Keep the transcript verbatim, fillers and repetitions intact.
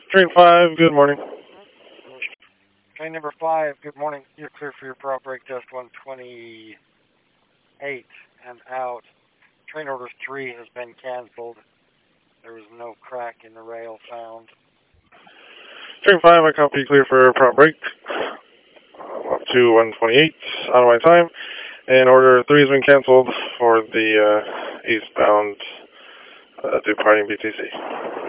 Train five, good morning. Train number five, good morning. You're clear for your prop break test one twenty-eight and out. Train order three has been canceled. There was no crack in the rail found. Train five, I copy clear for prop break. Up to one twenty-eight out of my time. And order three has been canceled for the uh, eastbound uh, departing B T C.